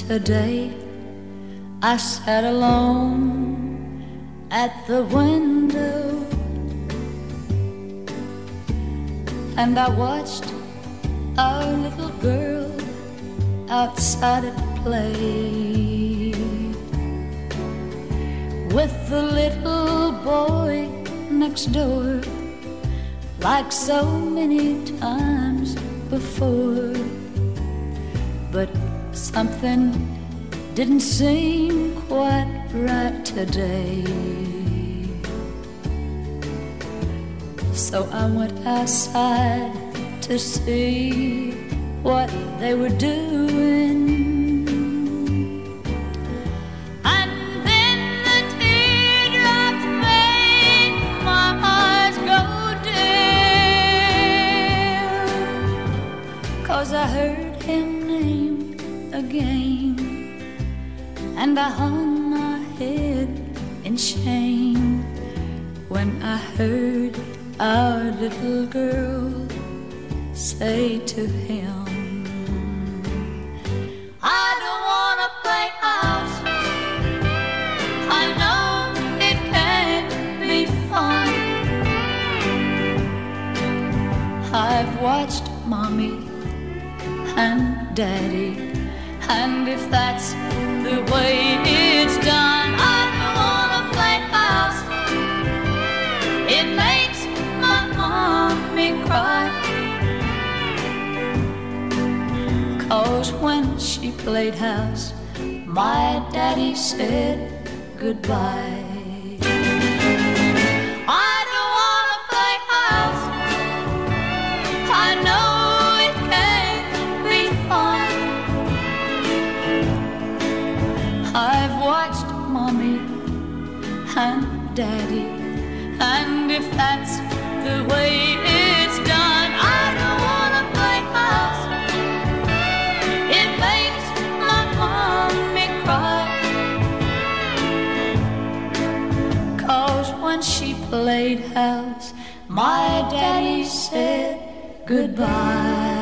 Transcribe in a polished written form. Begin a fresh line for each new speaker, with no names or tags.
Today I sat alone at the window and I watched our little girl outside at play with the little boy next door, like so many times before. But something didn't seem quite right today. So I went outside to see what they were doing. And then the teardrops made my eyes go dim, 'cause I heard him named again, and I hung my head in shame when I heard our little girl say to him, I don't want to play house. I know it can't be fun. I've watched Mommy and Daddy, and if that's the way it's done, I don't want to play house. It makes my mommy cry, 'cause when she played house, my daddy said goodbye. I don't want to play house. I know it can't be fun. I've watched Mommy and Daddy, and if that's the way it's done, I don't want to play house. It makes my mommy cry, 'cause when she played house, my daddy said goodbye.